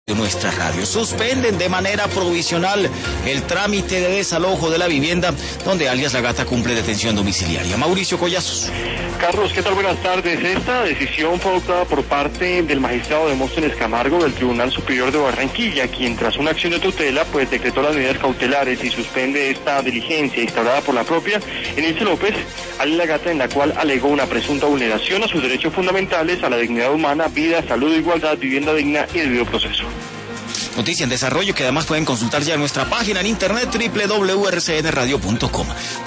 nuestra radio. Suspenden de manera provisional el trámite de desalojo de la vivienda donde alias La Gata cumple detención domiciliaria. Mauricio Collazos. Carlos, ¿qué tal? Buenas tardes. Esta decisión fue adoptada por parte del magistrado Demóstenes Camargo del Tribunal Superior de Barranquilla, quien tras una acción de tutela pues decretó las medidas cautelares y suspende esta diligencia instaurada por la propia Enilce López, alias La Gata, en la cual alegó una presunta vulneración a sus derechos fundamentales, a la dignidad humana, vida, salud, igualdad, vivienda digna y debido proceso. Noticia en desarrollo que además pueden consultar ya en nuestra página en internet www.rcnradio.com.